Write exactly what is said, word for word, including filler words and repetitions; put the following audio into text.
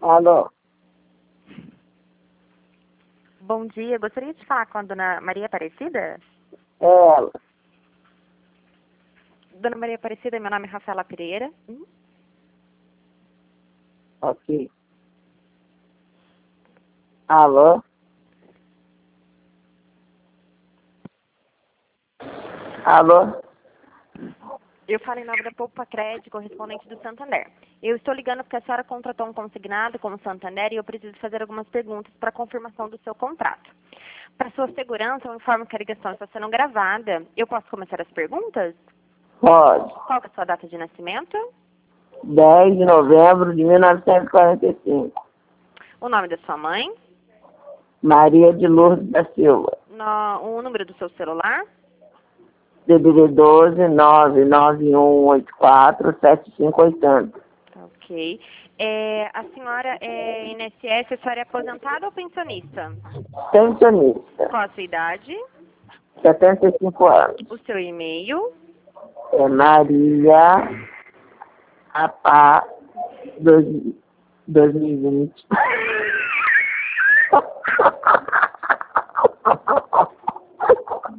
Alô? Bom dia, gostaria de falar com a dona Maria Aparecida? É ela. Dona Maria Aparecida, meu nome é Rafaela Pereira. Hum? Ok. Alô? Alô? Eu falo em nome da Poupa Crédito, correspondente do Santander. Eu estou ligando porque a senhora contratou um consignado com o Santander e eu preciso fazer algumas perguntas para confirmação do seu contrato. Para sua segurança, eu informo que a ligação está sendo gravada. Eu posso começar as perguntas? Pode. Qual que é a sua data de nascimento? dez de novembro de mil novecentos e quarenta e cinco. O nome da sua mãe? Maria de Lourdes da Silva. No, o número do seu celular? D D D doze, nove nove um oito quatro, sete cinco oito zero. Ok. É, a senhora é I N S S, a senhora é aposentada ou pensionista? Pensionista. Qual a sua idade? setenta e cinco anos. O seu e-mail? É Maria Apá dois mil e vinte.